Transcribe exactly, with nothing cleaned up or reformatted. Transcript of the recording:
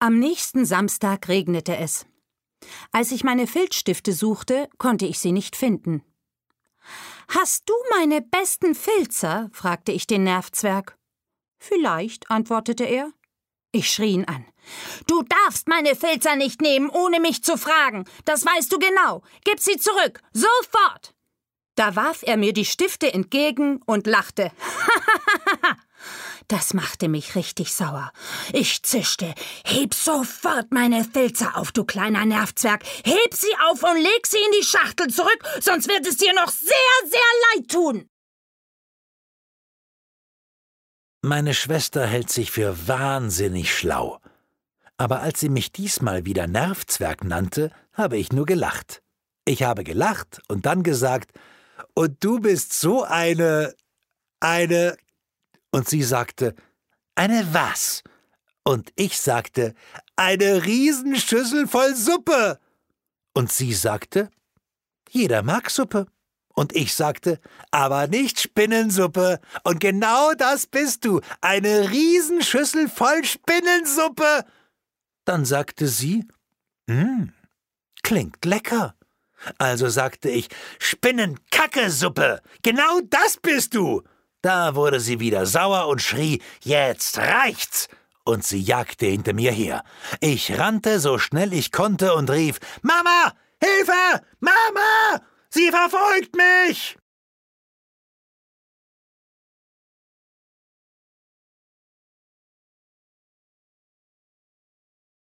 Am nächsten Samstag regnete es. Als ich meine Filzstifte suchte, konnte ich sie nicht finden. »Hast du meine besten Filzer?« fragte ich den Nervzwerg. »Vielleicht«, antwortete er. Ich schrie ihn an. »Du darfst meine Filzer nicht nehmen, ohne mich zu fragen. Das weißt du genau. Gib sie zurück. Sofort!« Da warf er mir die Stifte entgegen und lachte. Das machte mich richtig sauer. Ich zischte. »Heb sofort meine Filzer auf, du kleiner Nervzwerg. Heb sie auf und leg sie in die Schachtel zurück, sonst wird es dir noch sehr, sehr leid tun.« Meine Schwester hält sich für wahnsinnig schlau. Aber als sie mich diesmal wieder Nervzwerg nannte, habe ich nur gelacht. Ich habe gelacht und dann gesagt, »Und du bist so eine, eine...« Und sie sagte, »Eine was?« Und ich sagte, »Eine Riesenschüssel voll Suppe.« Und sie sagte, »Jeder mag Suppe.« Und ich sagte, »Aber nicht Spinnensuppe.« Und genau das bist du, eine Riesenschüssel voll Spinnensuppe. Dann sagte sie, »Hm, klingt lecker.« Also sagte ich, »Spinnenkackesuppe, genau das bist du!« Da wurde sie wieder sauer und schrie, »Jetzt reicht's!« Und sie jagte hinter mir her. Ich rannte so schnell ich konnte und rief, »Mama, Hilfe! Mama! Sie verfolgt mich!«